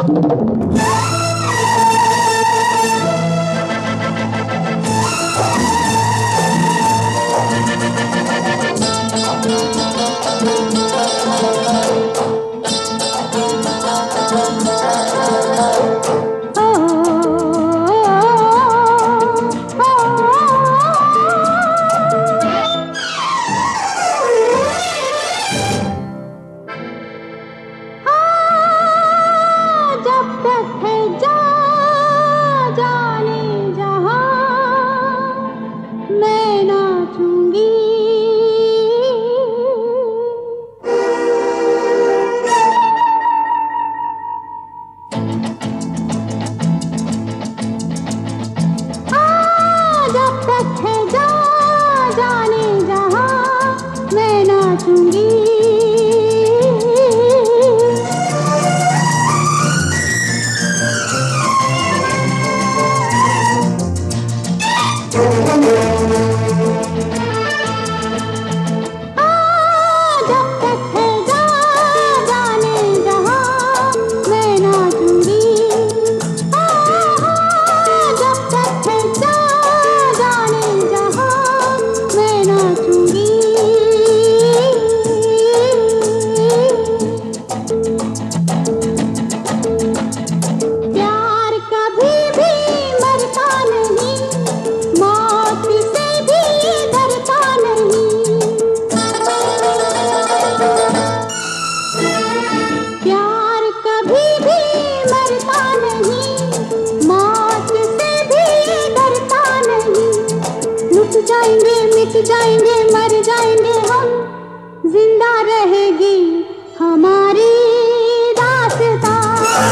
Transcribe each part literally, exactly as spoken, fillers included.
जाएंगे मर जाएंगे हम, जिंदा रहेगी हमारी दास्तां।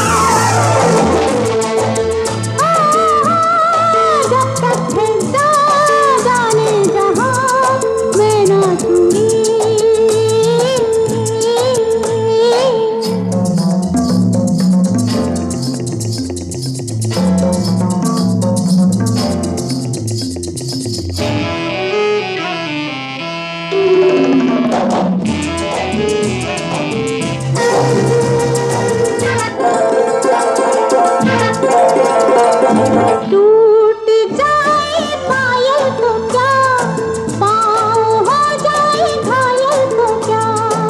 जब तक है जाने जहां मैं नाचूंगी। टूट जाए पायल तो क्या, पाँव हो जाए घायल तो क्या।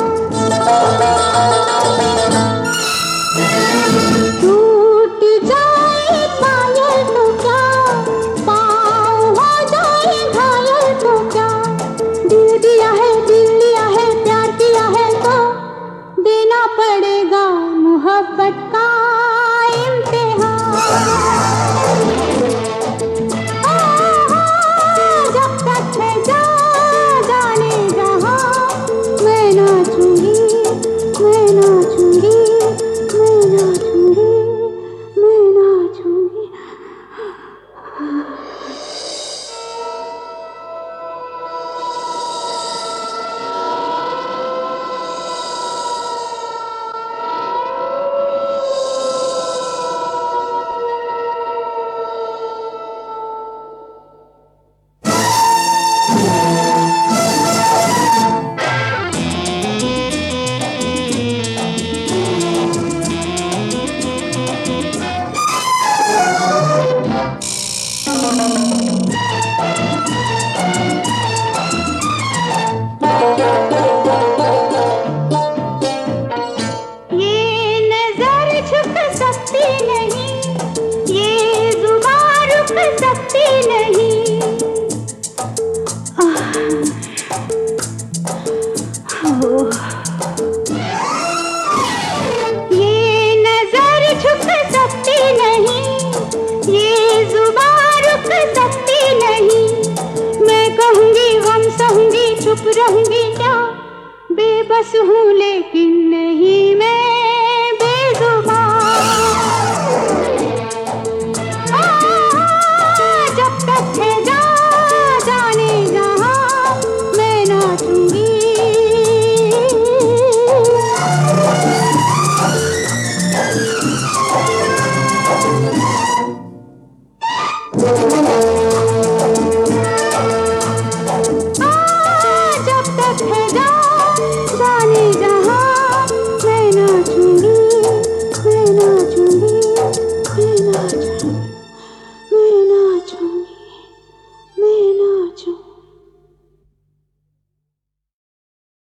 टूट जाए पायल तो क्या, पाँव हो जाए घायल तो क्या। दिल दिया है दिल लिया है प्यार किया है तो देना पड़ेगा मोहब्बत का इम्तिहान। जब तक है जाने जहां मैं नाचूंगी, मैं नाचूंगी, मैं नाचूंगी, मैं नाचूंगी। सकती नहीं ये नजर झुक सकती नहीं, ये जुबान रुक सकती नहीं। मैं कहूँगी गम सहूँगी चुप रहूँगी क्या, बेबस हूँ लेकिन नहीं मैं बेजुबान। जब तक है जाने जहां मैं नाचूंगी। Thank you.